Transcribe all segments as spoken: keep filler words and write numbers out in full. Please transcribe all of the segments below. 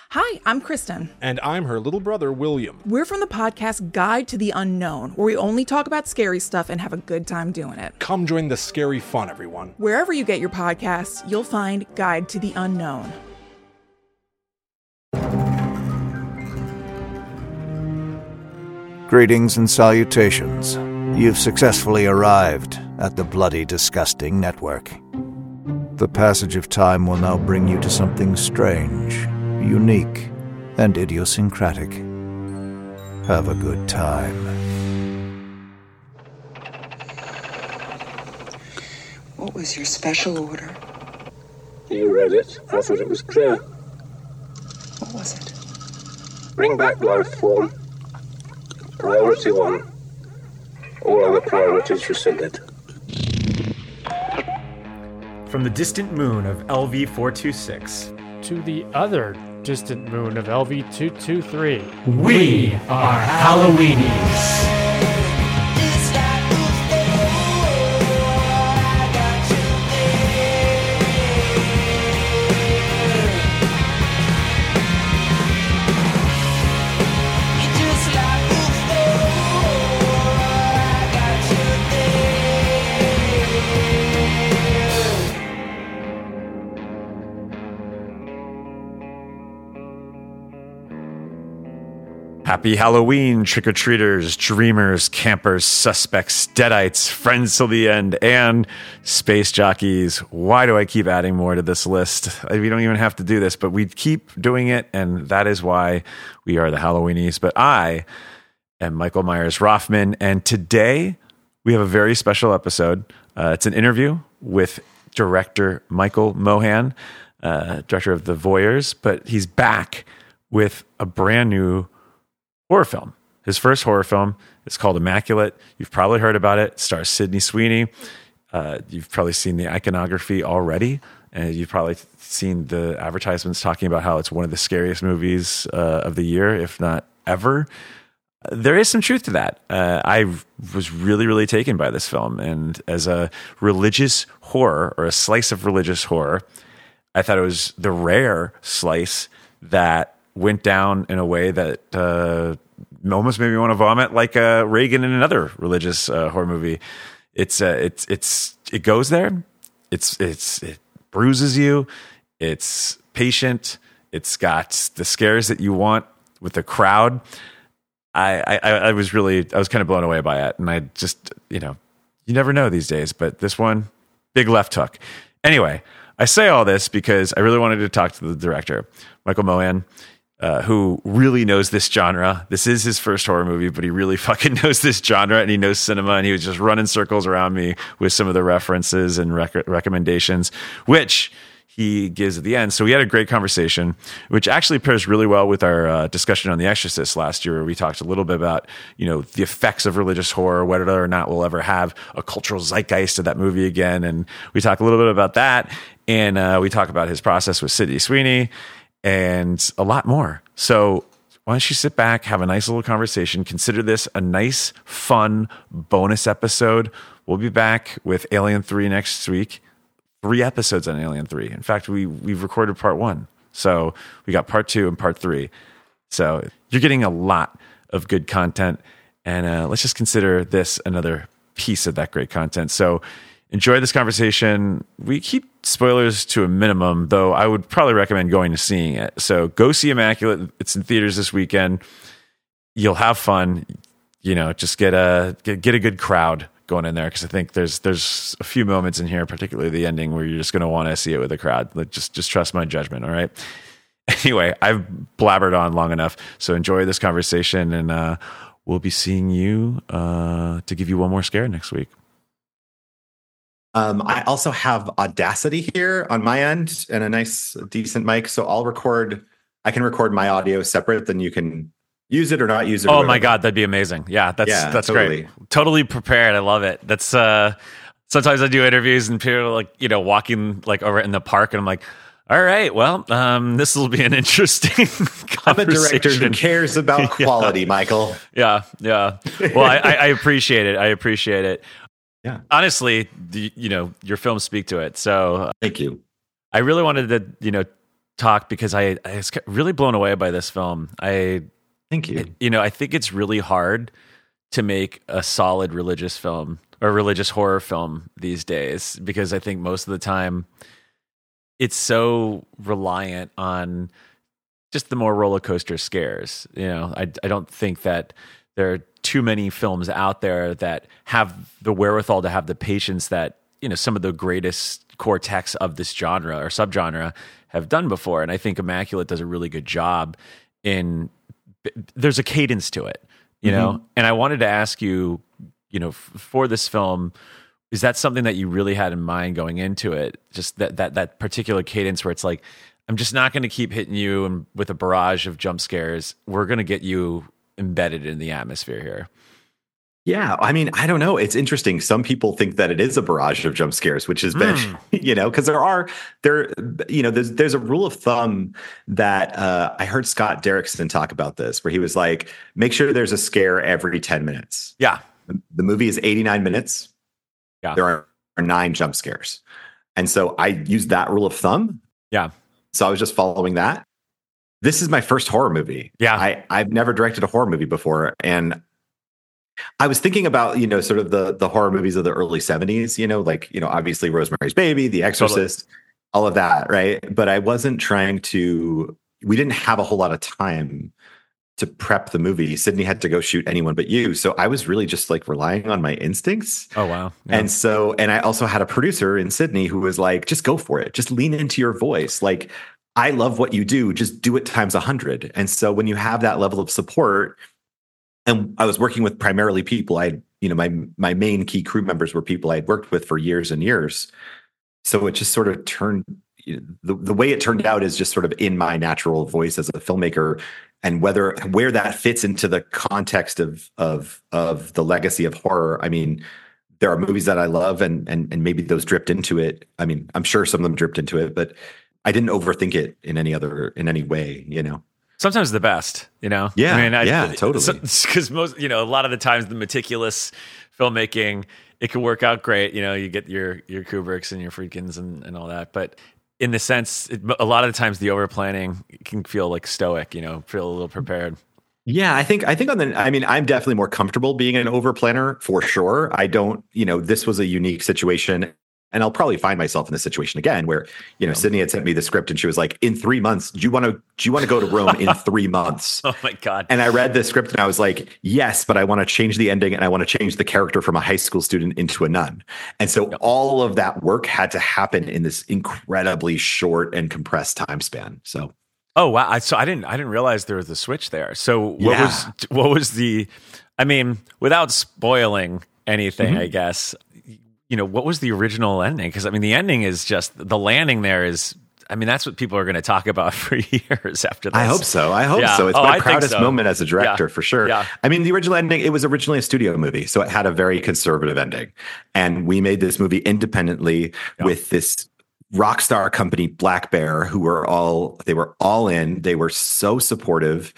Hi, I'm Kristen. And I'm her little brother, William. We're from the podcast Guide to the Unknown, where we only talk about scary stuff and have a good time doing it. Come join the scary fun, everyone. Wherever you get your podcasts, you'll find Guide to the Unknown. Greetings and salutations. You've successfully arrived at the Bloody Disgusting Network. The passage of time will now bring you to something strange, unique, and idiosyncratic. Have a good time. What was your special order? You read it. I thought it was clear. What was it? Bring back life form. Priority one. All other priorities rescinded. From the distant moon of L V four two six to the other distant moon of L V two two three, we are Halloweenies. Happy Halloween, trick-or-treaters, dreamers, campers, suspects, deadites, friends till the end, and space jockeys. Why do I keep adding more to this list? We don't even have to do this, but we keep doing it, and that is why we are the Halloweenies. But I am Michael Myers-Rothman, and today we have a very special episode. Uh, it's an interview with director Michael Mohan, uh, director of The Voyeurs, but he's back with a brand new horror film. His first horror film is called Immaculate. You've probably heard about it. It stars Sydney Sweeney. Uh, you've probably seen the iconography already, and you've probably seen the advertisements talking about how it's one of the scariest movies uh, of the year, if not ever. There is some truth to that. Uh, I was really, really taken by this film, and as a religious horror, or a slice of religious horror, I thought it was the rare slice that went down in a way that uh, almost made me want to vomit, like uh, Reagan in another religious uh, horror movie. It's uh, it's it's it goes there. It's it's it bruises you. It's patient. It's got the scares that you want with the crowd. I, I I was really I was kind of blown away by it, and I just you know you never know these days, but this one, big left hook. Anyway, I say all this because I really wanted to talk to the director, Michael Mohan. Uh, who really knows this genre. This is his first horror movie, but he really fucking knows this genre, and he knows cinema, and he was just running circles around me with some of the references and rec- recommendations, which he gives at the end. So we had a great conversation, which actually pairs really well with our uh, discussion on The Exorcist last year, where we talked a little bit about, you know, the effects of religious horror, whether or not we'll ever have a cultural zeitgeist of that movie again. And we talk a little bit about that. And uh, we talk about his process with Sydney Sweeney, and a lot more. So why don't you sit back, have a nice little conversation, consider this a nice, fun bonus episode. We'll be back with Alien three next week. Three episodes on Alien three. In fact, we, we've recorded part one. So we got part two and part three. So you're getting a lot of good content. And uh, let's just consider this another piece of that great content. So enjoy this conversation. We keep spoilers to a minimum, though I would probably recommend going to seeing it. So go see Immaculate. It's in theaters this weekend. You'll have fun. You know, just get a get, get a good crowd going in there, because I think there's there's a few moments in here, particularly the ending, where you're just going to want to see it with a crowd. Like, just just trust my judgment. All right. Anyway, I've blabbered on long enough, so enjoy this conversation, and uh, we'll be seeing you uh, to give you one more scare next week. Um, I also have Audacity here on my end and a nice, decent mic. So I'll record, I can record my audio separate, then you can use it or not use it. Oh my God, that'd be amazing. Yeah, that's yeah, that's totally. great. Totally prepared. I love it. That's uh sometimes I do interviews and people are like, you know, walking like over in the park, and I'm like, all right, well, um, this will be an interesting conversation. I'm a director who cares about quality, yeah. Michael. Yeah, yeah. Well, I, I appreciate it. I appreciate it. Yeah. Honestly, the, you know, your films speak to it. So thank you. I really wanted to, you know, talk because I, I was really blown away by this film. I Thank you. You know, I think it's really hard to make a solid religious film or religious horror film these days because I think most of the time it's so reliant on just the more roller coaster scares. You know, I, I don't think that there are too many films out there that have the wherewithal to have the patience that, you know, some of the greatest core texts of this genre or subgenre have done before. And I think Immaculate does a really good job in, there's a cadence to it, you know? Mm-hmm. And I wanted to ask you, you know, f- for this film, is that something that you really had in mind going into it? Just that, that, that particular cadence where it's like, I'm just not going to keep hitting you and with a barrage of jump scares. We're going to get you embedded in the atmosphere here. Yeah, I mean, I don't know. It's interesting. Some people think that it is a barrage of jump scares, which has been, mm. you know, because there are there, you know, there's there's a rule of thumb that uh, I heard Scott Derrickson talk about this, where he was like, make sure there's a scare every ten minutes. Yeah, the, the movie is eighty-nine minutes. Yeah, there are, are nine jump scares, and so I used that rule of thumb. Yeah, so I was just following that. This is my first horror movie. Yeah, I I've never directed a horror movie before, and I was thinking about, you know, sort of the the horror movies of the early seventies, you know, like, you know, obviously Rosemary's Baby, The Exorcist, totally. All of that, right? But I wasn't trying to, we didn't have a whole lot of time to prep the movie. Sydney had to go shoot Anyone But You. So I was really just like relying on my instincts. Oh, wow. Yeah. And so, and I also had a producer in Sydney who was like, just go for it. Just lean into your voice. Like, I love what you do. Just do it times a hundred. And so when you have that level of support, and I was working with primarily people I, you know, my my main key crew members were people I'd worked with for years and years. So it just sort of turned, you know, the, the way it turned out is just sort of in my natural voice as a filmmaker, and whether where that fits into the context of of of the legacy of horror. I mean, there are movies that I love, and and and maybe those dripped into it. I mean, I'm sure some of them dripped into it, but I didn't overthink it in any other in any way, you know. Sometimes the best, you know? Yeah, I mean, I, yeah, totally. Because most, you know, a lot of the times the meticulous filmmaking, it can work out great. You know, you get your your Kubricks and your Friedkins and, and all that. But in the sense, it, a lot of the times the over planning can feel like stoic, you know, feel a little prepared. Yeah, I think I think on the I mean, I'm definitely more comfortable being an over planner for sure. I don't, you know, this was a unique situation. And I'll probably find myself in this situation again where, you know, Sydney had sent me the script and she was like, in three months, do you want to, do you want to go to Rome in three months? Oh my God. And I read the script and I was like, yes, but I want to change the ending and I want to change the character from a high school student into a nun. And so yep. all of that work had to happen in this incredibly short and compressed time span. So. Oh, wow. I, so I didn't, I didn't realize there was a switch there. So what yeah. was, what was the, I mean, without spoiling anything, mm-hmm. I guess, you know, what was the original ending? Because I mean, the ending is just the landing there is, I mean, that's what people are going to talk about for years after this. I hope so. I hope yeah. so. It's oh, my I proudest so. moment as a director yeah. for sure. Yeah. I mean, the original ending, it was originally a studio movie. So it had a very conservative ending. And we made this movie independently yeah. with this rock star company, Black Bear, who were all, they were all in. They were so supportive.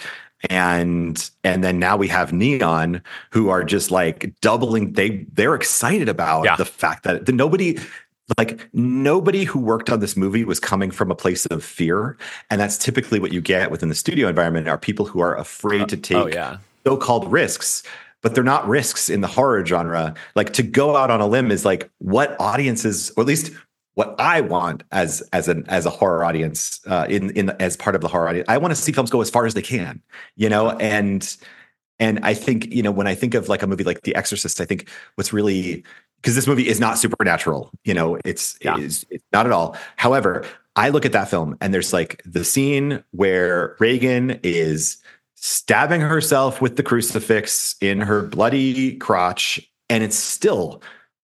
And and then now we have Neon, who are just like doubling. They they're excited about yeah. the fact that the, nobody, like nobody who worked on this movie was coming from a place of fear, and that's typically what you get within the studio environment are people who are afraid to take oh, yeah. so-called risks. But they're not risks in the horror genre. Like to go out on a limb is like what audiences, or at least what I want as as an as a horror audience uh, in in as part of the horror audience. I want to see films go as far as they can, you know, and and I think, you know, when I think of like a movie like The Exorcist, I think what's really, because this movie is not supernatural, you know, it's yeah. it is it's not at all. However, I look at that film and there's like the scene where Regan is stabbing herself with the crucifix in her bloody crotch, and it's still.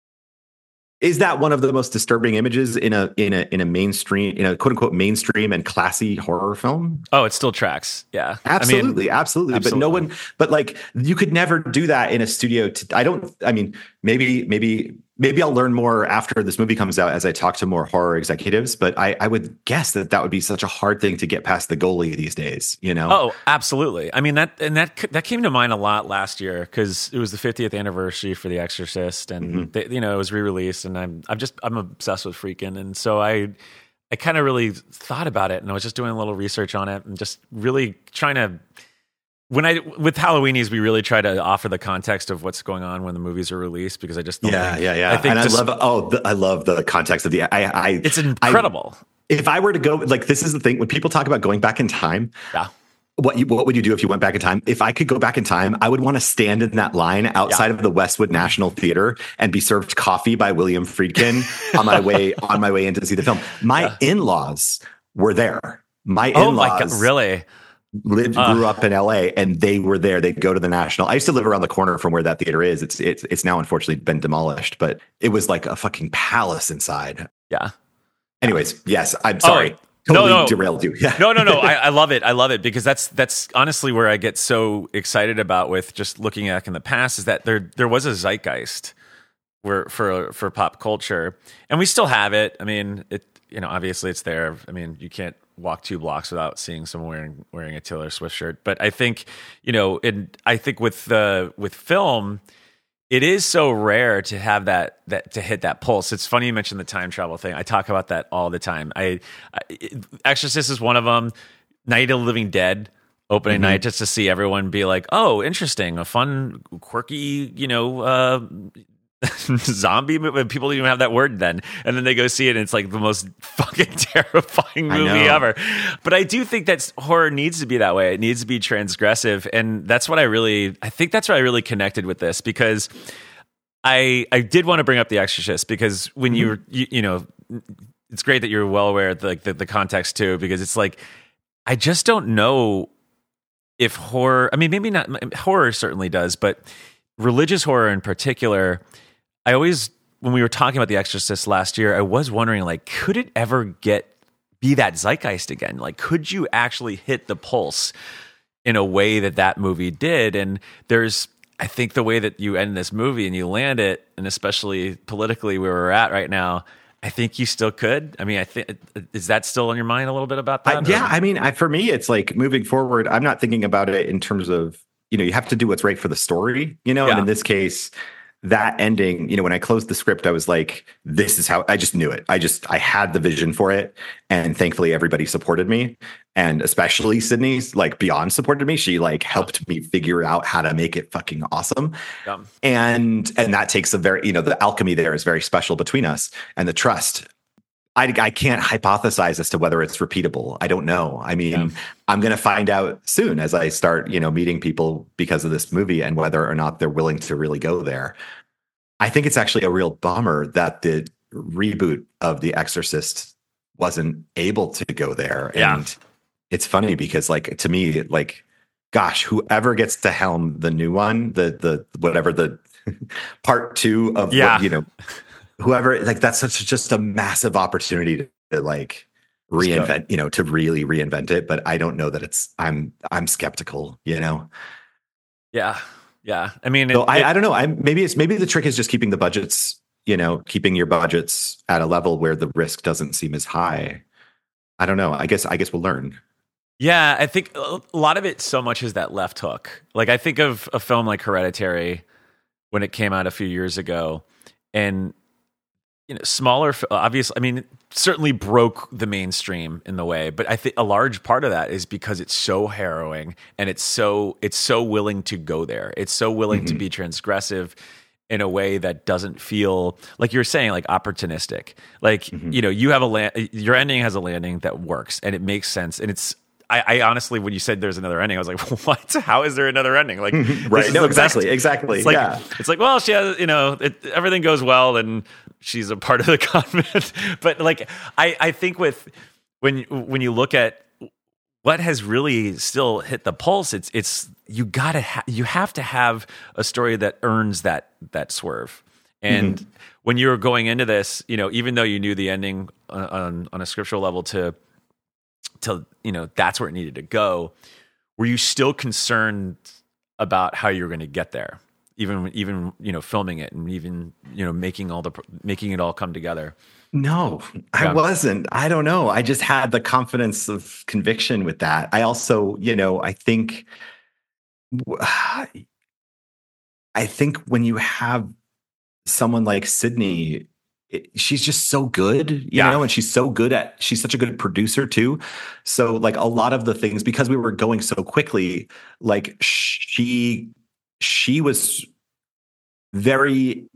Is that one of the most disturbing images in a in a in a mainstream in a quote unquote mainstream and classy horror film? Oh, it still tracks. Yeah, absolutely, I mean, absolutely. absolutely. But no one, but like you could never do that in a studio. To, I don't. I mean, maybe maybe maybe I'll learn more after this movie comes out as I talk to more horror executives. But I I would guess that that would be such a hard thing to get past the goalie these days. You know? Oh, absolutely. I mean that and that that came to mind a lot last year because it was the fiftieth anniversary for The Exorcist, and mm-hmm. they, you know it was re-released. And I'm I'm just I'm obsessed with Friedkin, and so I I kind of really thought about it, and I was just doing a little research on it, and just really trying to. When I with Halloweenies, we really try to offer the context of what's going on when the movies are released, because I just don't yeah, think, yeah, yeah. I think and just, I love oh, the, I love the context of the. I, I it's incredible. I, if I were to go, like, this is the thing when people talk about going back in time. Yeah. What you, what would you do if you went back in time? If I could go back in time, I would want to stand in that line outside yeah. of the Westwood National Theater and be served coffee by William Friedkin on my way on my way in to see the film. My yeah. in-laws were there. My oh in-laws, my God, really. Lived, uh, grew up in L A, and they were there. They'd go to the National. I used to live around the corner from where that theater is. It's it's it's now unfortunately been demolished, but it was like a fucking palace inside. Yeah. Anyways, yes, I'm sorry. Oh, totally no, no. derailed you. Yeah. no, no, no. I, I love it. I love it because that's that's honestly where I get so excited about with just looking back in the past is that there there was a zeitgeist where for for pop culture, and we still have it. I mean, it you know obviously it's there. I mean, you can't walk two blocks without seeing someone wearing wearing a Taylor Swift shirt. But I think you know, and I think with the with film. It is so rare to have that that to hit that pulse. It's funny you mentioned the time travel thing. I talk about that all the time. I, I Exorcist is one of them. Night of the Living Dead opening mm-hmm. night, just to see everyone be like, "Oh, interesting, a fun, quirky, you know, uh, zombie movie." People don't even have that word then, and then they go see it, and it's like the most fucking terrifying movie ever. But I do think that horror needs to be that way. It needs to be transgressive, and that's what I really, I think that's what I really connected with this, because I I did want to bring up The Exorcist, because when mm-hmm. you're you, you know, it's great that you're well aware of the, like the, the context too, because it's like I just don't know if horror. I mean, maybe not. Horror certainly does, but religious horror in particular. I always, when we were talking about The Exorcist last year, I was wondering, like, could it ever get be that zeitgeist again? Like, could you actually hit the pulse in a way that that movie did? And there's, I think the way that you end this movie and you land it, and especially politically where we're at right now, I think you still could. I mean, I think, is that still on your mind a little bit about that? I, yeah, I mean, I, for me, it's like moving forward, I'm not thinking about it in terms of, you know, you have to do what's right for the story, you know, yeah. and in this case, that ending, you know, when I closed the script, I was like, this is how I just knew it. I just, I had the vision for it. And thankfully everybody supported me. And especially Sydney's like beyond supported me. She like helped me figure out how to make it fucking awesome. Yeah. And, and that takes a very, you know, the alchemy there is very special between us, and the trust. I, I can't hypothesize as to whether it's repeatable. I don't know. I mean, yeah. I'm going to find out soon as I start, you know, meeting people because of this movie and whether or not they're willing to really go there. I think it's actually a real bummer that the reboot of The Exorcist wasn't able to go there. Yeah. And it's funny because, like, to me, like, gosh, whoever gets to helm the new one, the the whatever the part two of yeah. what, you know. Whoever, like, that's such just a massive opportunity to, to like reinvent, you know, to really reinvent it. But I don't know that it's, I'm, I'm skeptical, you know? Yeah. Yeah. I mean, so it, I, it, I don't know. I maybe it's, maybe the trick is just keeping the budgets, you know, keeping your budgets at a level where the risk doesn't seem as high. I don't know. I guess, I guess we'll learn. Yeah. I think a lot of it so much is that left hook. Like, I think of a film like Hereditary when it came out a few years ago, and you know, smaller, obviously, I mean, it certainly broke the mainstream in the way, but I think a large part of that is because it's so harrowing, and it's so, it's so willing to go there. It's so willing mm-hmm. to be transgressive in a way that doesn't feel, like you're saying, like opportunistic. Like, mm-hmm. you know, you have a land, your ending has a landing that works and it makes sense. And it's, I, I honestly, when you said there's another ending, I was like, what? How is there another ending? Like, right? No, exactly, best. exactly. It's like, yeah. it's like, well, she has, you know, it, everything goes well, and she's a part of the convent. But like, I, I think with when when you look at what has really still hit the pulse, it's it's you gotta ha- you have to have a story that earns that that swerve. And mm-hmm. when you were going into this, you know, even though you knew the ending on on, on a scriptural level to to you know that's where it needed to go, were you still concerned about how you were going to get there, even even you know filming it and even you know making all the making it all come together? No, I wasn't. I don't know. I just had the confidence of conviction with that. I also, you know, I think I think when you have someone like Sydney, it, she's just so good, you Yeah. know, and she's so good at, she's such a good producer too. So like a lot of the things, because we were going so quickly, like she, she was very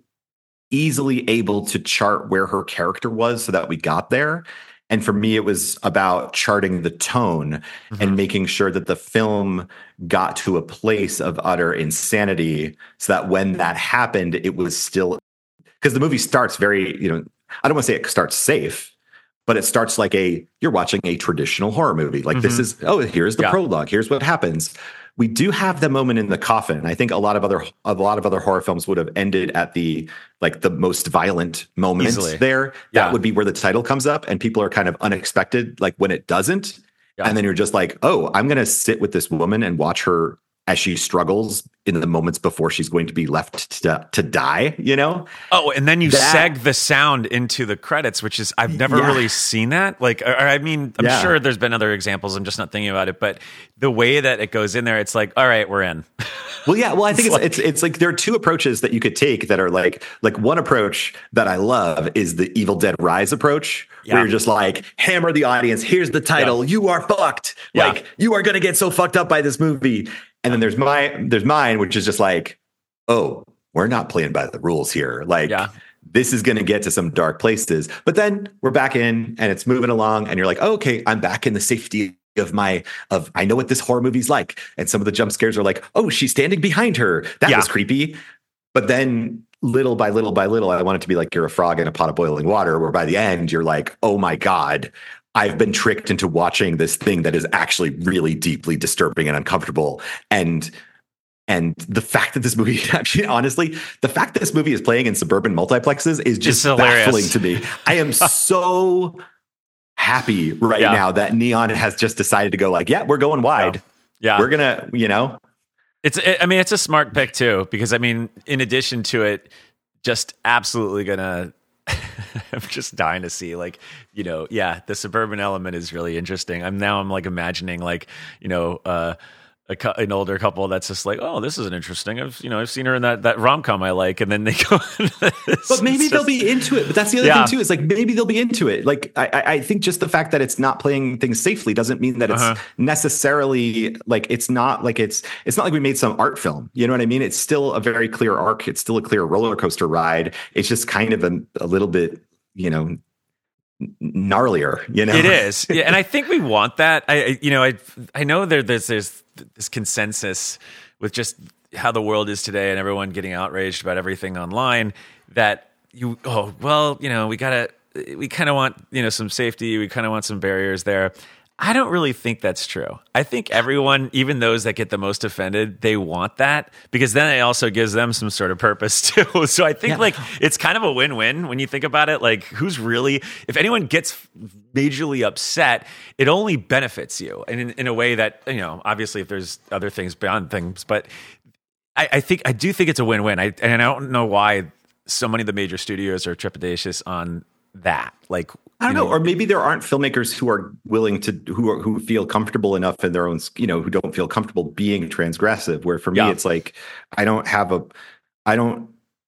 easily able to chart where her character was so that we got there. And for me, it was about charting the tone mm-hmm. and making sure that the film got to a place of utter insanity so that when that happened, it was still, because the movie starts very, you know, I don't want to say it starts safe, but it starts like a, you're watching a traditional horror movie. Like mm-hmm. this is, oh, here's the yeah. prologue. Here's what happens. We do have the moment in the coffin. I think a lot of other a lot of other horror films would have ended at the like the most violent moment Easily. there. That yeah. would be where the title comes up, and people are kind of unexpected, like when it doesn't. Yeah. And then you're just like, oh, I'm going to sit with this woman and watch her as she struggles in the moments before she's going to be left to, to die, you know? Oh, and then you that, seg the sound into the credits, which is, I've never yeah. really seen that. Like, or, or, I mean, I'm yeah. sure there's been other examples. I'm just not thinking about it, but the way that it goes in there, it's like, all right, we're in. Well, yeah. Well, I think it's, it's, like, it's, it's like there are two approaches that you could take that are like, like one approach that I love is the Evil Dead Rise approach, yeah. where you're just like, hammer the audience. Here's the title. Yeah. You are fucked. Yeah. Like you are going to get so fucked up by this movie. And then there's my, there's mine, which is just like, oh, we're not playing by the rules here. Like yeah. this is going to get to some dark places, but then we're back in and it's moving along and you're like, oh, okay, I'm back in the safety of my, of, I know what this horror movie's like. And some of the jump scares are like, oh, she's standing behind her. That yeah. was creepy. But then little by little by little, I want it to be like you're a frog in a pot of boiling water, where by the end you're like, oh my God, I've been tricked into watching this thing that is actually really deeply disturbing and uncomfortable. And and the fact that this movie, actually, honestly, the fact that this movie is playing in suburban multiplexes is just baffling to me. I am so happy right yeah. now that Neon has just decided to go like, yeah, we're going wide. Yeah. We're going to, you know. It's, I mean, it's a smart pick too, because I mean, in addition to it, just absolutely going to, I'm just dying to see, like, you know, yeah, the suburban element is really interesting. I'm now I'm like imagining like, you know, uh, a, an older couple that's just like, oh, this is an interesting. I've you know I've seen her in that that rom com I like, and then they go. But maybe they'll just, be into it. But that's the other yeah. thing too. Is like maybe they'll be into it. Like I, I think just the fact that it's not playing things safely doesn't mean that it's uh-huh. necessarily like it's not like it's it's not like we made some art film. You know what I mean? It's still a very clear arc. It's still a clear roller coaster ride. It's just kind of a, a little bit, you know, gnarlier, you know. It is, yeah, and I think we want that. I, you know, I, I know there, there's, there's this consensus with just how the world is today, and everyone getting outraged about everything online. That you, oh, well, you know, we gotta, we kind of want, you know, some safety. We kind of want some barriers there. I don't really think that's true. I think everyone, even those that get the most offended, they want that because then it also gives them some sort of purpose too. So I think yeah. like it's kind of a win-win when you think about it. Like who's really, if anyone gets majorly upset, it only benefits you. And in, in a way that, you know, obviously if there's other things beyond things, but I, I think, I do think it's a win-win. I, and I don't know why so many of the major studios are trepidatious on that. Like, I don't know, know, or maybe there aren't filmmakers who are willing to, who are, who feel comfortable enough in their own, you know, who don't feel comfortable being transgressive. Where for me, yeah. it's like, I don't have a, I don't,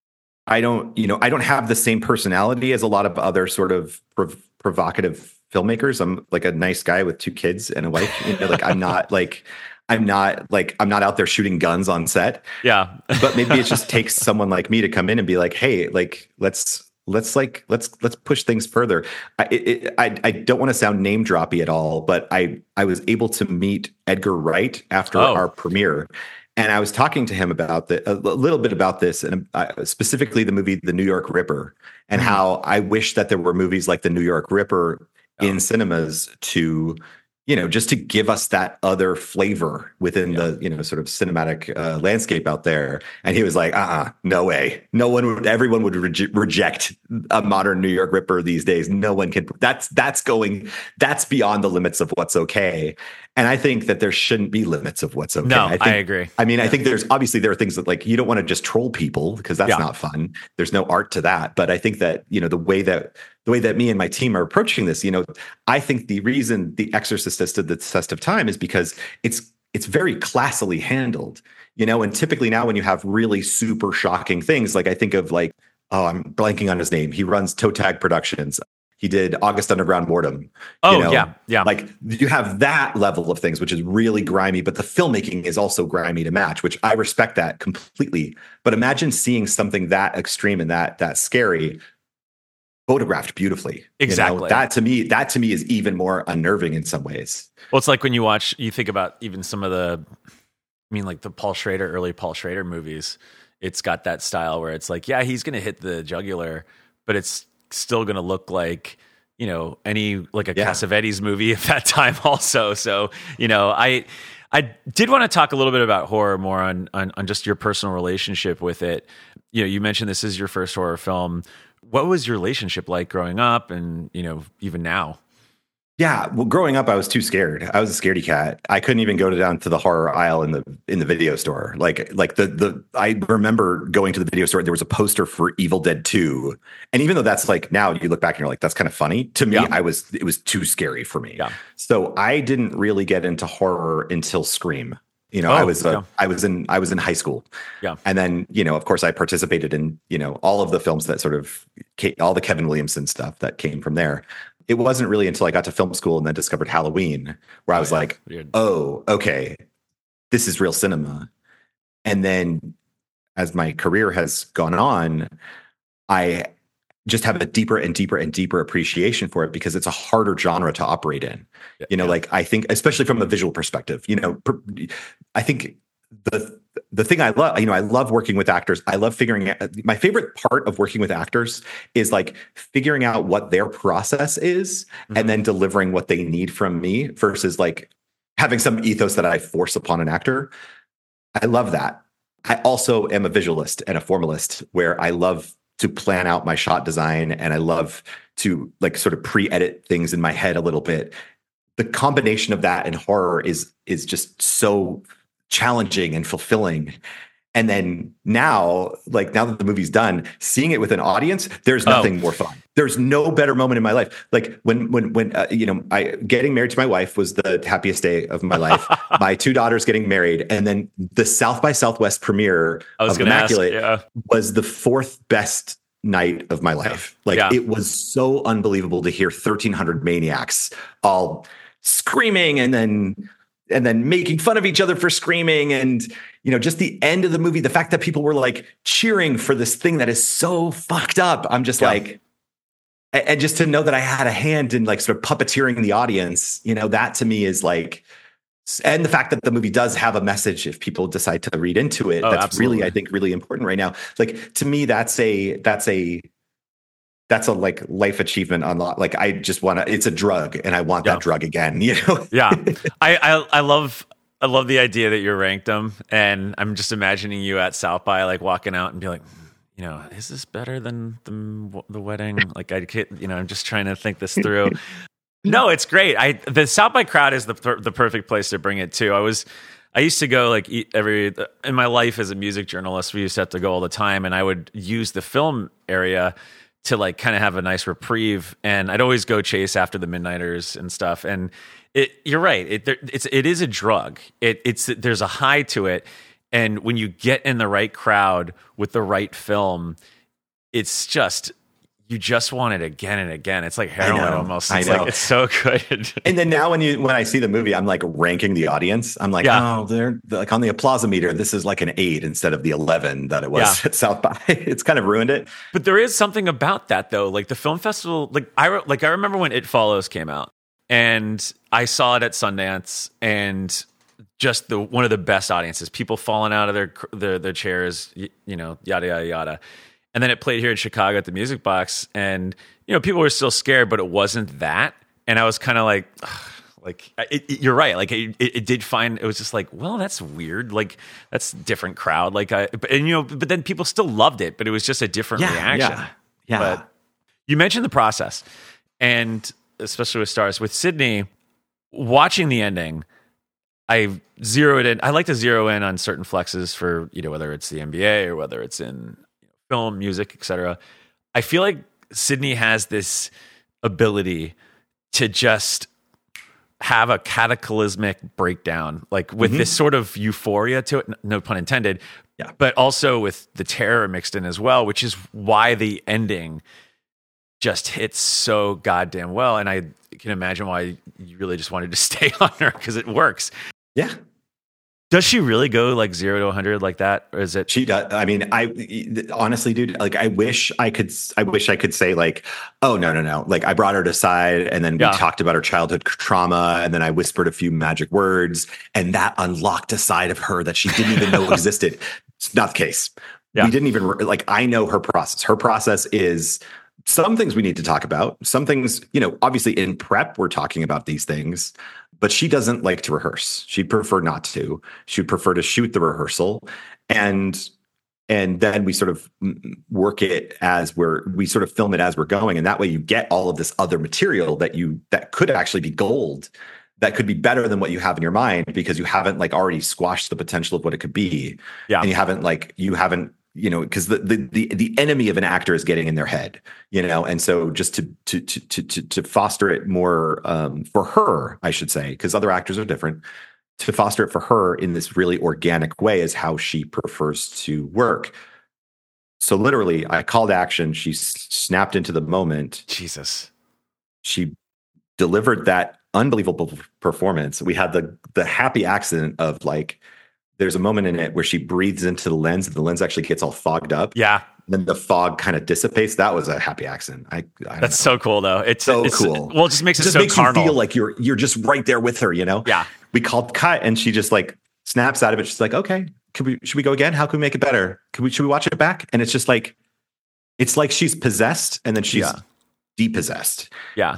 I don't, you know, I don't have the same personality as a lot of other sort of prov- provocative filmmakers. I'm like a nice guy with two kids and a wife. You know, like I'm not like, I'm not like, I'm not out there shooting guns on set. Yeah. But maybe it just takes someone like me to come in and be like, hey, like, let's, Let's like let's let's push things further. I it, I, I don't want to sound name droppy at all, but I I was able to meet Edgar Wright after oh. our premiere, and I was talking to him about the a little bit about this, and uh, specifically the movie The New York Ripper, and mm-hmm. how I wish that there were movies like The New York Ripper oh. in cinemas to, you know, just to give us that other flavor within yeah. the, you know, sort of cinematic uh, landscape out there. And he was like, uh-uh, no way. No one would, everyone would re- reject a modern New York Ripper these days. No one can, that's, that's going, that's beyond the limits of what's okay. And I think that there shouldn't be limits of what's okay. No, I, think, I agree. I mean, I think there's obviously there are things that like, you don't want to just troll people because that's yeah. not fun. There's no art to that. But I think that, you know, the way that, the way that me and my team are approaching this, you know, I think the reason The Exorcist has stood the test of time is because it's, it's very classily handled, you know, and typically now when you have really super shocking things, like I think of like, oh, I'm blanking on his name. He runs Toe Tag Productions. He did August Underground Mortem. Oh, you know? yeah, yeah. Like you have that level of things, which is really grimy, but the filmmaking is also grimy to match, which I respect that completely. But imagine seeing something that extreme and that that scary photographed beautifully. Exactly. You know? That to me, that to me is even more unnerving in some ways. Well, it's like when you watch, you think about even some of the, I mean, like the Paul Schrader, early Paul Schrader movies. It's got that style where it's like, yeah, he's going to hit the jugular, but it's still going to look like, you know, any like a yeah. Cassavetes movie at that time also. So, you know, I I did want to talk a little bit about horror more on, on on just your personal relationship with it. You know, you mentioned this is your first horror film. What was your relationship like growing up and, you know, even now? Yeah, well, growing up, I was too scared. I was a scaredy cat. I couldn't even go down to the horror aisle in the in the video store. Like, like the the I remember going to the video store. There was a poster for Evil Dead two, and even though that's like now you look back and you're like that's kind of funny. To me, yeah. I was it was too scary for me. Yeah. So I didn't really get into horror until Scream. You know, oh, I was uh, yeah. I was in I was in high school. Yeah, and then you know, of course, I participated in you know all of the films that sort of all the Kevin Williamson stuff that came from there. It wasn't really until I got to film school and then discovered Halloween where I was oh, yeah. like, Weird. oh, okay, this is real cinema. And then as my career has gone on, I just have a deeper and deeper and deeper appreciation for it because it's a harder genre to operate in. Yeah, you know, yeah. like I think, especially from a visual perspective, you know, per, I think the the thing I love, you know, I love working with actors. I love figuring out, my favorite part of working with actors is like figuring out what their process is mm-hmm. and then delivering what they need from me versus like having some ethos that I force upon an actor. I love that. I also am a visualist and a formalist where I love to plan out my shot design and I love to like sort of pre-edit things in my head a little bit. The combination of that and horror is is just so challenging and fulfilling. And then now, like now that the movie's done, seeing it with an audience, there's nothing oh. more fun. There's no better moment in my life. Like when, when, when, uh, you know, I getting married to my wife was the happiest day of my life. My two daughters getting married. And then the South by Southwest premiere of Immaculate ask, yeah. was the fourth best night of my life. Like yeah. it was so unbelievable to hear thirteen hundred maniacs all screaming and then and then making fun of each other for screaming. And, you know, just the end of the movie, the fact that people were like cheering for this thing that is so fucked up. I'm just yeah. like, and just to know that I had a hand in like sort of puppeteering the audience, you know, that to me is like, and the fact that the movie does have a message if people decide to read into it, oh, that's absolutely. really, I think, really important right now. Like to me, that's a, that's a, that's a like life achievement unlock. Like I just want to, it's a drug and I want yeah. that drug again, you know? yeah. I, I, I love, I love the idea that you ranked them and I'm just imagining you at South by like walking out and be like, you know, is this better than the, the wedding? Like I could, you know, I'm just trying to think this through. No, it's great. I, the South by crowd is the, the perfect place to bring it to. I was, I used to go like every, in my life as a music journalist, we used to have to go all the time and I would use the film area to like kind of have a nice reprieve, and I'd always go chase after the Midnighters and stuff. And it, you're right, it it's it is a drug. It it's there's a high to it, and when you get in the right crowd with the right film, it's just you just want it again and again. It's like heroin almost. It's I know. Like it's so good. And then now when you when I see the movie, I'm like ranking the audience. I'm like, yeah. oh, they're like on the applausometer, this is like an eight instead of the eleven that it was yeah. at South by. It's kind of ruined it. But there is something about that though. Like the film festival, like I like I remember when It Follows came out, and I saw it at Sundance, and just the one of the best audiences. People falling out of their their, their chairs, you, you know, yada yada yada. And then it played here in Chicago at the Music Box, and you know people were still scared, but it wasn't that. And I was kind of like, ugh, like it, it, you're right. Like it, it, it did find it was just like, well, that's weird. Like that's a different crowd. Like I, and you know, but then people still loved it, but it was just a different yeah, reaction. Yeah, yeah. But you mentioned the process, and especially with Stars, with Sydney, watching the ending, I zeroed in. I like to zero in on certain flexes for you know whether it's the N B A or whether it's in film, music, et cetera. I feel like Sydney has this ability to just have a cataclysmic breakdown, like with mm-hmm. this sort of euphoria to it, no pun intended, Yeah. But also with the terror mixed in as well, which is why the ending just hits so goddamn well. And I can imagine why you really just wanted to stay on her, because it works. Yeah. Does she really go like zero to one hundred like that? Or is it? She does. I mean, I honestly, dude, like, I wish I could, I wish I could say like, oh, no, no, no. Like, I brought her aside and then we Yeah. talked about her childhood trauma. And then I whispered a few magic words and that unlocked a side of her that she didn't even know existed. It's not the case. Yeah. We didn't even, like, I know her process. Her process is some things we need to talk about. Some things, you know, obviously in prep, we're talking about these things. But she doesn't like to rehearse. She'd prefer not to. She'd prefer to shoot the rehearsal, and and then we sort of work it as we're we sort of film it as we're going, and that way you get all of this other material that you that could actually be gold, that could be better than what you have in your mind, because you haven't like already squashed the potential of what it could be. Yeah, and you haven't like you haven't. You know, because the, the the the enemy of an actor is getting in their head, you know, and so just to to to to to foster it more um, for her, I should say, because other actors are different. To foster it for her in this really organic way is how she prefers to work. So literally, I called action. She s- snapped into the moment. Jesus, she delivered that unbelievable performance. We had the the happy accident of like. There's a moment in it where she breathes into the lens and the lens actually gets all fogged up. Yeah. Then the fog kind of dissipates. That was a happy accident. I, I That's so cool though. It's so it's, cool. Well, it just makes it, it just so makes carnal. you feel like you're you're just right there with her, you know? Yeah. We called cut and she just like snaps out of it. She's like, okay, can we should we go again? How can we make it better? Can we should we watch it back? And it's just like it's like she's possessed and then she's Yeah. depossessed. Yeah.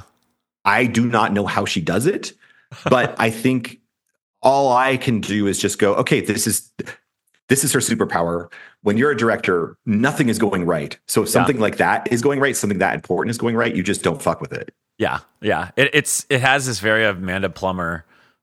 I do not know how she does it, but I think all I can do is just go, okay, this is This is her superpower. When you're a director, nothing is going right. So if something Yeah. like that is going right, something that important is going right, you just don't fuck with it. Yeah, yeah. It, it's it has this very Amanda Plummer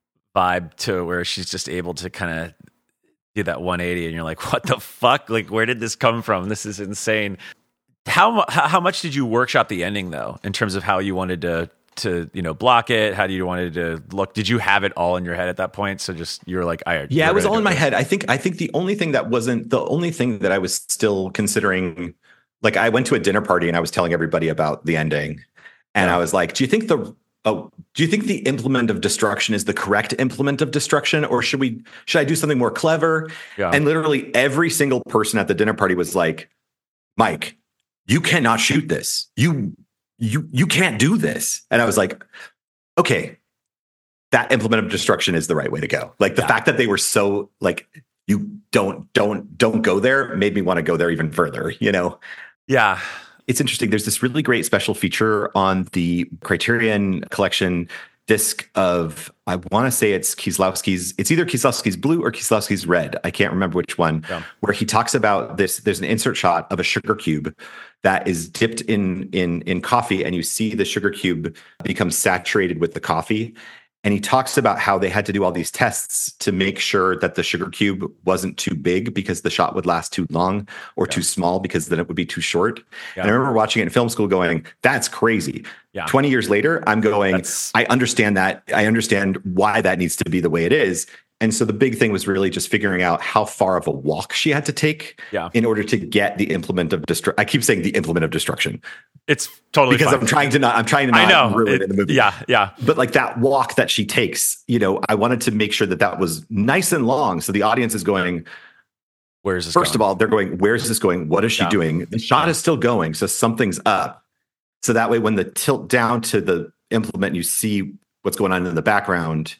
vibe to where she's just able to kind of do that one eighty, and you're like, what the fuck? Like, where did this come from? This is insane. How mu- how how much did you workshop the ending though, in terms of how you wanted to to you know block it? How do you wanted to look? Did you have it all in your head at that point? So just you were like, I yeah, it was all in my this. head. I think I think the only thing that wasn't the only thing that I was still considering. Like, I went to a dinner party and I was telling everybody about the ending, and Yeah. I was like, do you think the oh do you think the implement of destruction is the correct implement of destruction, or should we should I do something more clever? Yeah. And literally every single person at the dinner party was like, Mike, you cannot shoot this. You you you can't do this. And I was like, okay, that implement of destruction is the right way to go. Like the Yeah. fact that they were so like, you don't don't don't go there made me want to go there even further, you know. Yeah. It's interesting. There's this really great special feature on the Criterion Collection disc of, I want to say it's Kieslowski's, it's either Kieslowski's Blue or Kieslowski's Red. I can't remember which one, Yeah. where he talks about this. There's an insert shot of a sugar cube that is dipped in in in coffee, and you see the sugar cube become saturated with the coffee. And he talks about how they had to do all these tests to make sure that the sugar cube wasn't too big because the shot would last too long, or Yeah. too small because then it would be too short. Yeah. And I remember watching it in film school going, that's crazy. Yeah. twenty years later, I'm going, That's- I understand that. I understand why that needs to be the way it is. And so the big thing was really just figuring out how far of a walk she had to take Yeah. in order to get the implement of destruction. I keep saying the implement of destruction It's totally because fine. I'm trying to not, I'm trying to I not know. ruin It- it in the movie. Yeah. Yeah. But like that walk that she takes, you know, I wanted to make sure that that was nice and long. So the audience is going, Where is this first going? of all, they're going, where's this going? What is she Yeah. doing? The shot is still going. So something's up. So that way, when the tilt down to the implement, you see what's going on in the background.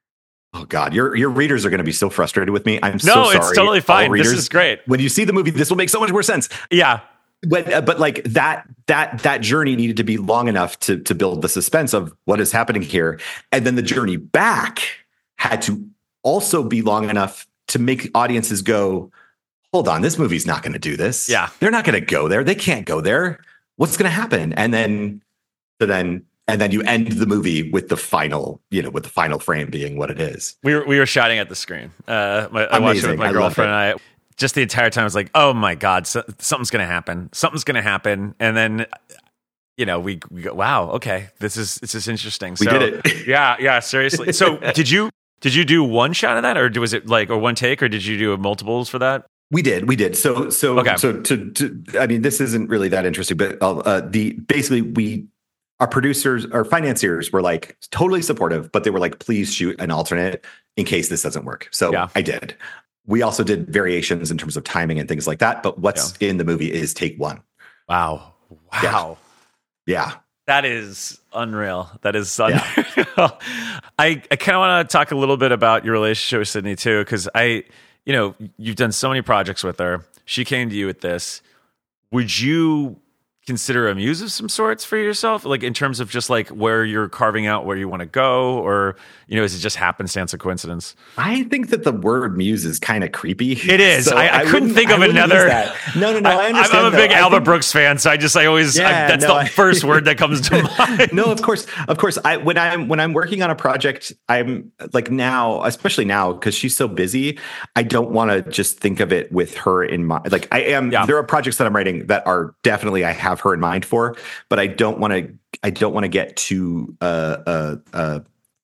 Oh God, your your readers are going to be so frustrated with me. I'm so No, sorry. it's totally all fine. This readers. is great. When you see the movie, this will make so much more sense. Yeah. But, uh, but like that that that journey needed to be long enough to to build the suspense of what is happening here, and then the journey back had to also be long enough to make audiences go, hold on, this movie's not going to do this. Yeah. They're not going to go there. They can't go there. What's going to happen? And then, so then, and then you end the movie with the final, you know, with the final frame being what it is. We were we were shouting at the screen. Uh, my, I watched it with Amazing. my I love girlfriend and I. Just the entire time, I was like, "Oh my god, so, something's gonna happen. Something's gonna happen." And then, you know, we, we go, "Wow, okay, this is this is interesting." We so, did it. yeah, yeah, seriously. So, did you did you do one shot of that, or was it like or one take, or did you do multiples for that? We did, we did. So, so, Okay. so to, to, I mean, this isn't really that interesting, but uh, the basically we, our producers, our financiers were like totally supportive, but they were like, please shoot an alternate in case this doesn't work. So Yeah. I did. We also did variations in terms of timing and things like that. But what's Yeah. in the movie is take one. Wow. Wow. Yeah. That is unreal. That is unreal. Yeah. I, I kind of want to talk a little bit about your relationship with Sydney too, because I, you know, you've done so many projects with her. She came to you with this. Would you consider a muse of some sorts for yourself, like in terms of just like where you're carving out where you want to go, or you know, is it just happenstance or coincidence? I think that the word muse is kind of creepy. It is. So I, I, I couldn't think of I another. No, no, no. I, I understand. I'm a big though. Albert think, Brooks fan, so I just I always yeah, I, that's no, the I, first word that comes to mind. No, of course, of course. I when I'm when I'm working on a project, I'm like now, especially now because she's so busy. I don't want to just think of it with her in mind. Like I am. Yeah. There are projects that I'm writing that are definitely I have her in mind for. But I don't want to. I don't want to get too uh, uh, uh,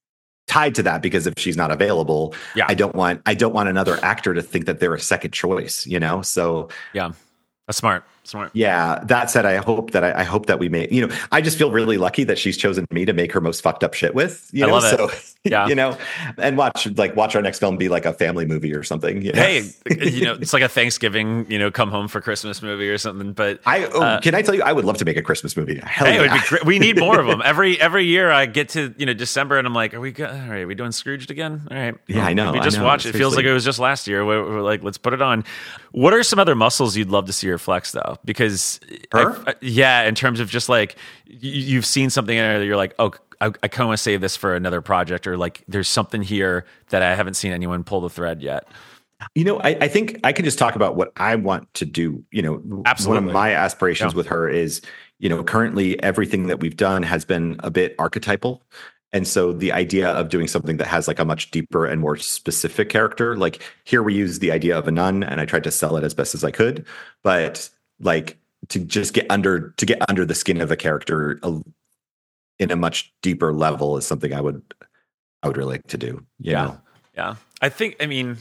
tied to that because if she's not available, yeah. I don't want. I don't want another actor to think that they're a second choice. You know. So yeah, that's smart. Smart. Yeah. That said, I hope that I, I hope that we may. You know, I just feel really lucky that she's chosen me to make her most fucked up shit with. You I know, love so it. Yeah. you know, and watch like watch our next film be like a family movie or something. You know? Hey, you know, it's like a Thanksgiving, you know, come home for Christmas movie or something. But I oh, uh, can I tell you, I would love to make a Christmas movie. Hell hey, yeah. it would be great. We need more of them. Every every year I get to, you know, December and I'm like, are we go- all right, are we doing Scrooged again? All right. Yeah, I know. We just I know, watch it. It feels seriously. like it was just last year. We're, we're like, let's put it on. What are some other muscles you'd love to see her flex though? Because Her? I, yeah, in terms of just like you, you've seen something in there that you're like, oh, I, I kind of want to save this for another project, or like there's something here that I haven't seen anyone pull the thread yet. You know, I, I think I can just talk about what I want to do. You know, Absolutely. One of my aspirations Yeah. with her is, you know, currently everything that we've done has been a bit archetypal. And so the idea of doing something that has like a much deeper and more specific character, like here we use the idea of a nun and I tried to sell it as best as I could, but like to just get under, to get under the skin of a character a, in a much deeper level is something I would, I would really like to do. You Yeah. know? Yeah. I think, I mean,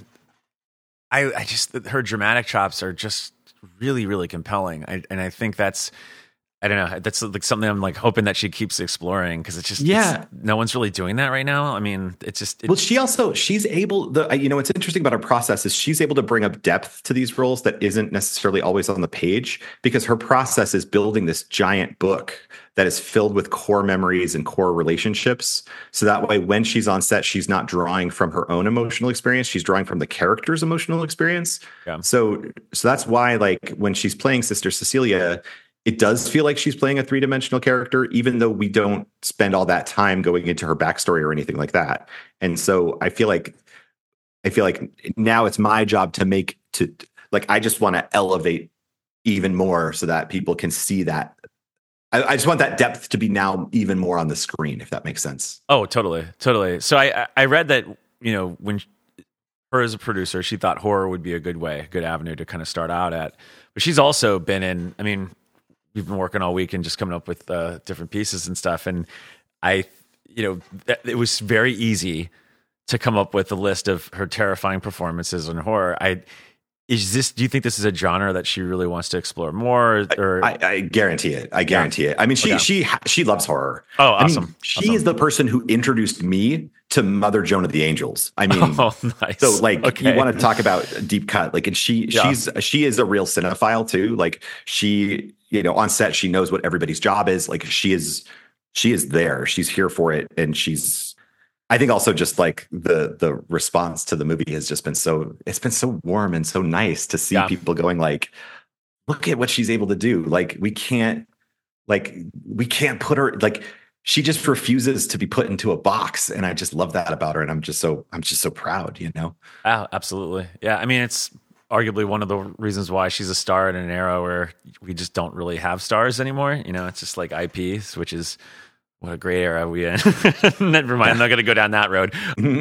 I, I just, her dramatic chops are just really, really compelling. I, and I think that's, I don't know, that's like something I'm like hoping that she keeps exploring because it's just, Yeah. it's, no one's really doing that right now. I mean, it's just, it, Well, she also she's able. The you know what's interesting about her process is she's able to bring up depth to these roles that isn't necessarily always on the page because her process is building this giant book that is filled with core memories and core relationships. So that way, when she's on set, she's not drawing from her own emotional experience; she's drawing from the character's emotional experience. Yeah. So, so that's why, like when she's playing Sister Cecilia, it does feel like she's playing a three-dimensional character, even though we don't spend all that time going into her backstory or anything like that. And so I feel like I feel like now it's my job to make to like I just want to elevate even more so that people can see that. I, I just want that depth to be now even more on the screen, if that makes sense. oh, totally, totally. So I, I read that, you know, when her as a producer, she thought horror would be a good way, a good avenue to kind of start out at. But she's also been in, I mean, we've been working all week and just coming up with uh, different pieces and stuff. And I, you know, th- it was very easy to come up with a list of her terrifying performances in horror. I is this? Do you think this is a genre that she really wants to explore more? Or I, I guarantee it. I guarantee yeah. it. I mean, she okay. she she loves horror. Oh, I awesome! mean, she awesome. is the person who introduced me to Mother Joan of the Angels. I mean, oh, nice. So like okay. you want to talk about a deep cut, like, and she Yeah. she's she is a real cinephile too. Like she, you know, on set she knows what everybody's job is. Like she is she is there. She's here for it, and she's. I think also just like the the response to the movie has just been so it's been so warm and so nice to see Yeah. people going like, look at what she's able to do. Like we can't like we can't put her like she just refuses to be put into a box. And I just love that about her. And I'm just so I'm just so proud, you know? Oh, absolutely. Yeah. I mean, it's arguably one of the reasons why she's a star in an era where we just don't really have stars anymore. You know, it's just like I Ps, which is what a great era we in. Never mind. I'm not going to go down that road.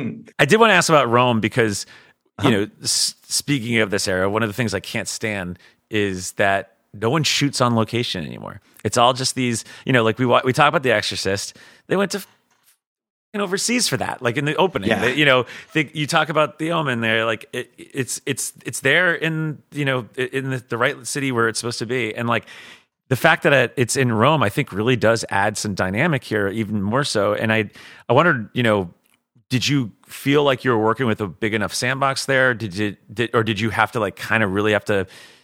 I did want to ask about Rome because, you know, s- speaking of this era, one of the things I can't stand is that no one shoots on location anymore. It's all just these, you know, like we wa- we talk about The Exorcist. They went to overseas for that, like in the opening. Yeah. They, you know, they, you talk about The Omen there, like it, it's it's it's there in you know in the, the right city where it's supposed to be, and like the fact that it, it's in Rome, I think really does add some dynamic here, even more so. And I I wondered, you know, did you feel like you were working with a big enough sandbox there? Did you did or did you have to like kind of really have to?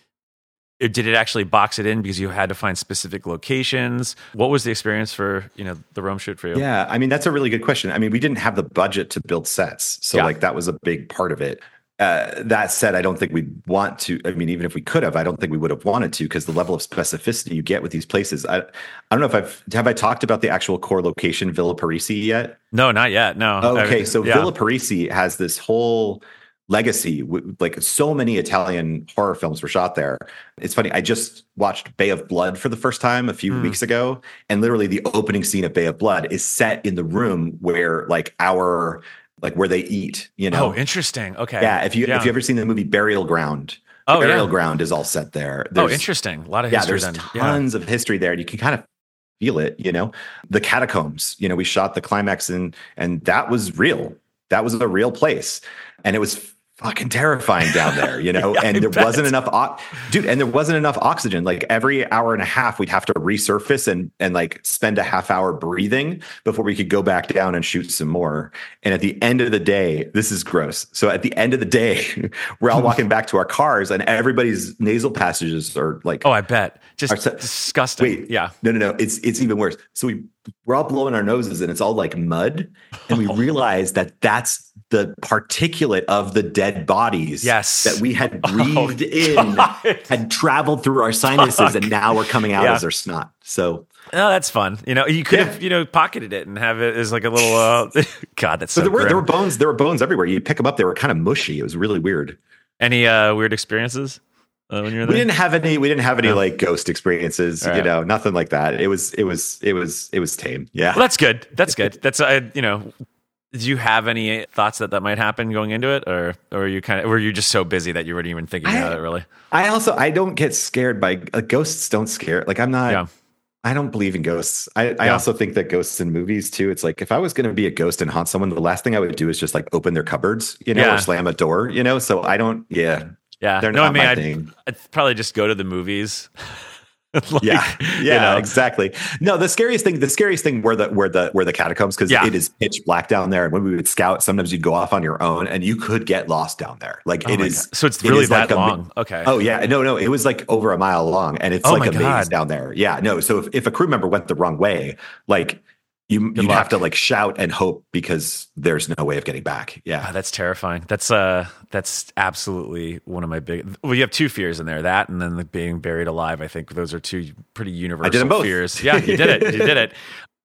Did it actually box it in because you had to find specific locations? What was the experience for, you know, the Rome shoot for you? Yeah, I mean, that's a really good question. I mean, we didn't have the budget to build sets. So Yeah. like that was a big part of it. Uh, that said, I don't think we'd want to. I mean, even if we could have, I don't think we would have wanted to, because the level of specificity you get with these places. I, I don't know if I've, have I talked about the actual core location, Villa Parisi, yet? No, not yet. No. Okay, I- so yeah. Villa Parisi has this whole legacy. w- Like so many Italian horror films were shot there. It's funny. I just watched Bay of Blood for the first time a few Mm. weeks ago, and literally the opening scene of Bay of Blood is set in the room where like our like where they eat. You know. Oh, interesting. Okay. Yeah. If you Yeah. if you ever seen the movie Burial Ground, Oh, yeah. Burial Ground is all set there. Oh, There's- interesting. A lot of Yeah, history there's then. tons of history there, and you can kind of feel it. You know, the catacombs. You know, we shot the climax, and and that was real. That was a real place, and it was fucking terrifying down there, you know, Yeah, I and there bet. wasn't enough, o- dude, and there wasn't enough oxygen. Like every hour and a half, we'd have to resurface and and like spend a half hour breathing before we could go back down and shoot some more. And at the end of the day, this is gross. So at the end of the day, we're all walking back to our cars, and everybody's nasal passages are like, Oh, I bet. Just Are so- disgusting. wait, Yeah. no, no, no, it's it's even worse. So we we're all blowing our noses, and it's all like mud, and we realize that that's the particulate of the dead bodies Yes. that we had Oh, breathed in, God. had traveled through our sinuses, and now we're coming out Yeah. as our snot. So, Oh, that's fun. You know, you could Yeah. have, you know, pocketed it and have it as like a little, uh, God, that's so, so there were grim. there were bones there were bones everywhere. You pick them up, they were kind of mushy. It was really weird. Any uh, weird experiences uh, when you were We there? didn't have any. We didn't have any No. like ghost experiences. All You right. know, nothing like that. It was. It was. It was. It was tame. Yeah. Well, that's good. That's good. That's, uh, you know, did you have any thoughts that that might happen going into it? Or, or were you kind of, were you just so busy that you weren't even thinking I- about it really? I also I don't get scared by uh, ghosts. Don't scare. Like I'm not. Yeah. I don't believe in ghosts. I, I Yeah. also think that ghosts in movies too. It's like if I was going to be a ghost and haunt someone, the last thing I would do is just like open their cupboards, you know, Yeah. or slam a door, you know. So I don't. Yeah. Yeah. They're no, not I mean, my I'd, thing. I'd probably just go to the movies. Like, Yeah, you yeah, know. exactly. No, the scariest thing, the scariest thing were the were the were the catacombs, because Yeah. it is pitch black down there. And when we would scout, sometimes you'd go off on your own, and you could get lost down there. Like Oh it my is. God. So it's it really is like that a mi- long. Okay. Oh yeah, no, no, it was like over a mile long, and it's Oh, like my a maze God. down there. Yeah, no. So if, if a crew member went the wrong way, like you, you'd luck. have to like shout and hope, because there's no way of getting back. Yeah, Ah, that's terrifying. That's uh, that's absolutely one of my big. Well, you have two fears in there, that and then the being buried alive. I think those are two pretty universal them both. fears. Yeah, you did it. You did it.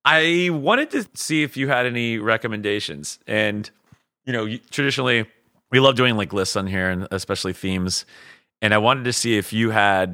I wanted to see if you had any recommendations, and you know, you, traditionally we love doing like lists on here, and especially themes. And I wanted to see if you had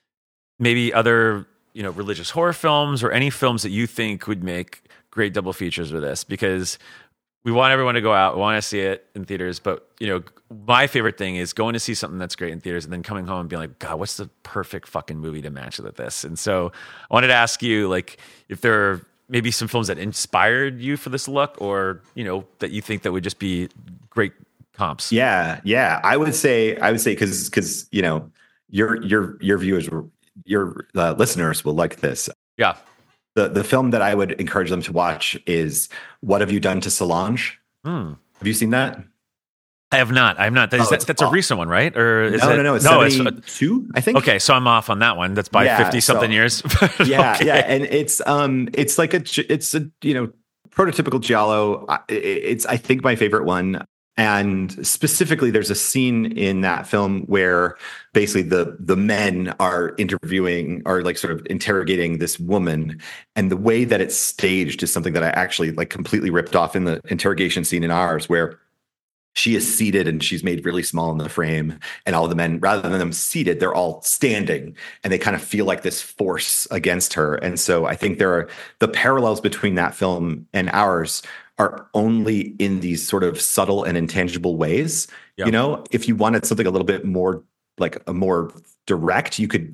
maybe other, you know, religious horror films or any films that you think would make great double features with this, because we want everyone to go out, we want to see it in theaters. But, you know, my favorite thing is going to see something that's great in theaters and then coming home and being like, God, what's the perfect fucking movie to match with this? And so I wanted to ask you, like, if there are maybe some films that inspired you for this look, or, you know, that you think that would just be great comps. yeah, yeah. I would say, I would say, because because you know, your your your viewers, your uh, listeners will like this. Yeah. The the film that I would encourage them to watch is What Have You Done to Solange? Hmm. Have you seen that? I have not. I have not. Is Oh, that, it's that's a aw- recent one, right? Or is no, it, no, no, it's no, it's seventy-two, I think. okay. So I'm off on that one. That's by Yeah, fifty something so- years. yeah, Okay. yeah, and it's um, it's like a, gi- it's a you know, prototypical giallo. I- i- It's I think my favorite one, and specifically, there's a scene in that film where basically the the men are interviewing, are like sort of interrogating this woman, and the way that it's staged is something that I actually like completely ripped off in the interrogation scene in ours, where she is seated and she's made really small in the frame, and all the men, rather than them seated, they're all standing, and they kind of feel like this force against her. And so I think there are the parallels between that film and ours are only in these sort of subtle and intangible ways. Yeah. You know, if you wanted something a little bit more like a more direct, you could you could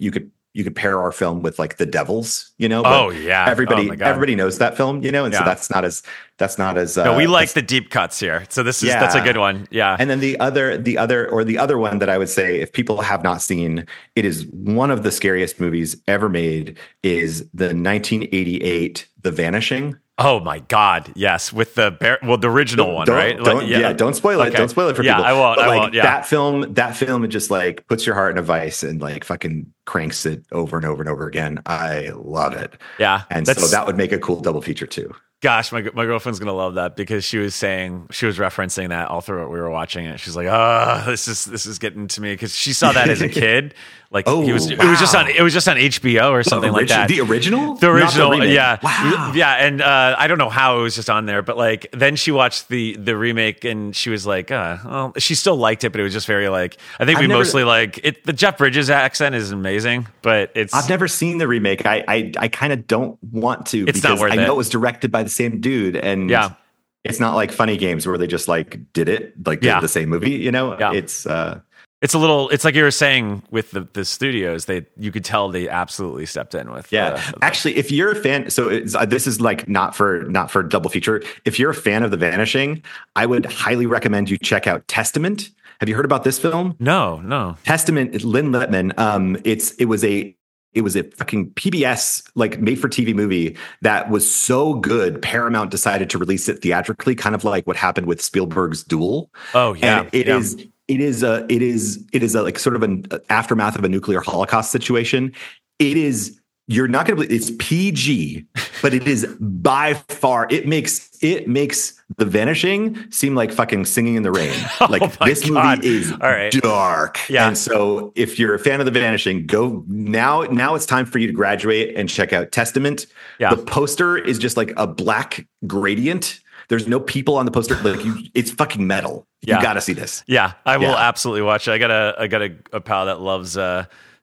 you could pair our film with like The Devils, you know. But oh yeah, everybody oh, everybody knows that film, you know, and yeah. so that's not as that's not as. Uh, no, we like the deep cuts here, so this is yeah. that's a good one. Yeah, and then the other the other or the other one that I would say, if people have not seen, it is one of the scariest movies ever made. Is the nineteen eighty-eight The Vanishing. Oh my God! Yes, with the bear, well, the original don't, one, don't, right? Don't, Like, yeah. yeah, don't spoil it. Okay. Don't spoil it for yeah, people. I won't. But I like, won't. Yeah, that film, that film, it just like puts your heart in a vice and like fucking cranks it over and over and over again. I love it. Yeah, and so that would make a cool double feature too. Gosh, my my girlfriend's gonna love that because she was saying she was referencing that all through it. We were watching it. She's like, "Oh, this is this is getting to me," because she saw that as a kid. Like, oh, he was, wow. it was just on it was just on H B O or something the like that. The original, the original, the yeah, wow, yeah. And uh, I don't know how it was just on there, but like then she watched the the remake and she was like, uh, well, she still liked it, but it was just very like I think I've we never, mostly like it. The Jeff Bridges accent is amazing, but it's I've never seen the remake. I I, I kind of don't want to it's because not worth I know it. it was directed by the same dude, and yeah. It's not like Funny Games where they just like did it like yeah. did the same movie, you know. Yeah. It's uh, it's a little. It's like you were saying with the, the studios. They you could tell they absolutely stepped in with. Yeah, uh, the, actually, if you're a fan, so it's, uh, this is like not for not for double feature. If you're a fan of The Vanishing, I would highly recommend you check out Testament. Have you heard about this film? No, no. Testament, Lynn Letman. Um, it's it was a. It was a fucking P B S like made for T V movie that was so good. Paramount decided to release it theatrically, kind of like what happened with Spielberg's Duel. Oh yeah, and it yeah. is. It is a. It is. It is a like sort of an aftermath of a nuclear holocaust situation. It is. You're not going to believe it's P G, but it is by far. It makes it makes The Vanishing seem like fucking Singing in the Rain. Like oh this God. movie is All right. dark. Yeah. And so if you're a fan of The Vanishing, go now. Now it's time for you to graduate and check out Testament. Yeah. The poster is just like a black gradient. There's no people on the poster. Like you, it's fucking metal. You yeah. got to see this. Yeah, I will Yeah. absolutely watch it. I got a I got a, a pal that loves. Uh,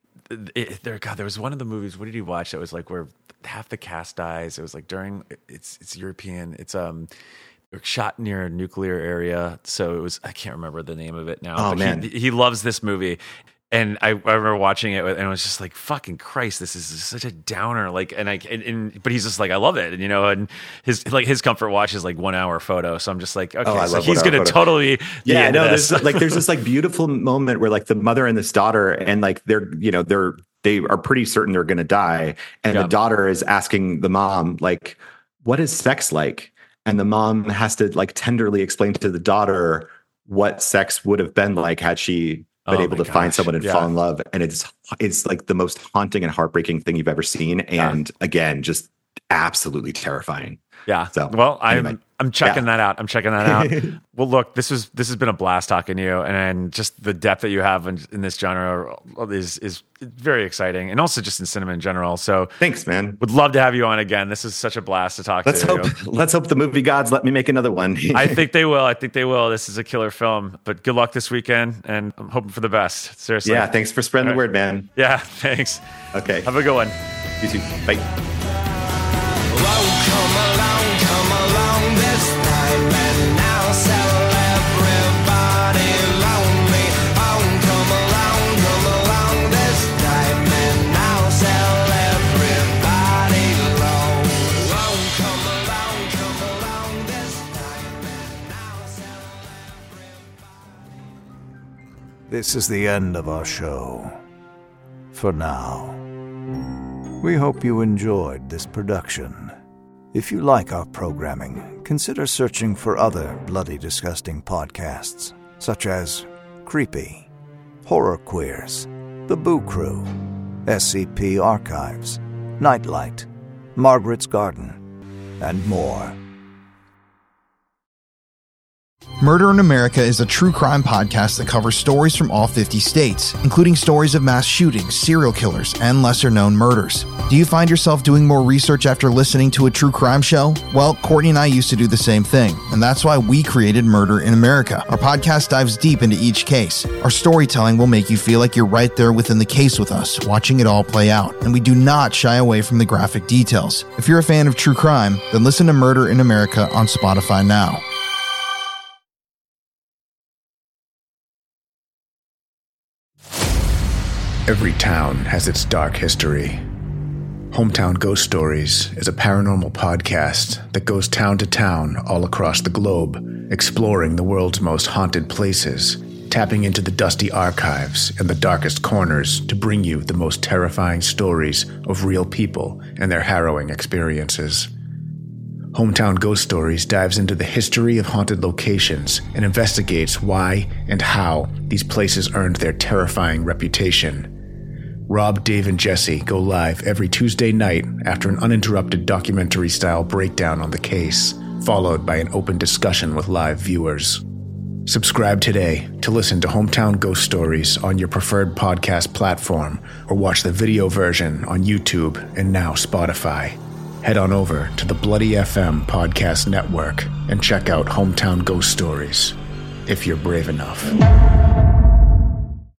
it, there, God, there was one of the movies. What did he watch? That was like where half the cast dies. It was like during. It's it's European. It's um. shot near a nuclear area, so it was. I can't remember the name of it now. Oh but man, he, he loves this movie, and I, I remember watching it, and it was just like, "Fucking Christ, this is such a downer." Like, and I, and, and but he's just like, "I love it," and you know, and his like his comfort watch is like one hour photo. So I'm just like, okay, oh, so he's gonna photo. totally, yeah. No, this. there's like there's this like beautiful moment where like the mother and this daughter, and like they're you know they're they are pretty certain they're gonna die, and yeah. the daughter is asking the mom like, "What is sex like?" And the mom has to like tenderly explain to the daughter what sex would have been like had she been oh able to gosh. find someone and yeah. fall in love. And it's it's like the most haunting and heartbreaking thing you've ever seen. And yeah. again, just absolutely terrifying. Yeah. So well, I'm anyway. I'm checking Yeah. that out. I'm checking that out. Well, look, this was this has been a blast talking to you, and just the depth that you have in, in this genre is is very exciting, and also just in cinema in general. So thanks, man. Would love to have you on again. This is such a blast to talk let's to. Hope, you. Let's hope the movie gods let me make another one. I think they will. I think they will. This is a killer film. But good luck this weekend, and I'm hoping for the best. Seriously. Yeah. Thanks for spreading All the right. word, man. Yeah. Thanks. Okay. Have a good one. You too. Bye. This is the end of our show. For now. We hope you enjoyed this production. If you like our programming, consider searching for other Bloody Disgusting podcasts, such as Creepy, Horror Queers, The Boo Crew, S C P Archives, Nightlight, Margaret's Garden, and more. Murder in America is a true crime podcast that covers stories from all fifty states, including stories of mass shootings, serial killers, and lesser-known murders. Do you find yourself doing more research after listening to a true crime show? Well, Courtney and I used to do the same thing, and that's why we created Murder in America. Our podcast dives deep into each case. Our storytelling will make you feel like you're right there within the case with us, watching it all play out, and we do not shy away from the graphic details. If you're a fan of true crime, then listen to Murder in America on Spotify now. Every town has its dark history. Hometown Ghost Stories is a paranormal podcast that goes town to town all across the globe, exploring the world's most haunted places, tapping into the dusty archives and the darkest corners to bring you the most terrifying stories of real people and their harrowing experiences. Hometown Ghost Stories dives into the history of haunted locations and investigates why and how these places earned their terrifying reputation. Rob, Dave, and Jesse go live every Tuesday night after an uninterrupted documentary-style breakdown on the case, followed by an open discussion with live viewers. Subscribe today to listen to Hometown Ghost Stories on your preferred podcast platform, or watch the video version on YouTube and now Spotify. Head on over to the Bloody F M Podcast Network and check out Hometown Ghost Stories, if you're brave enough.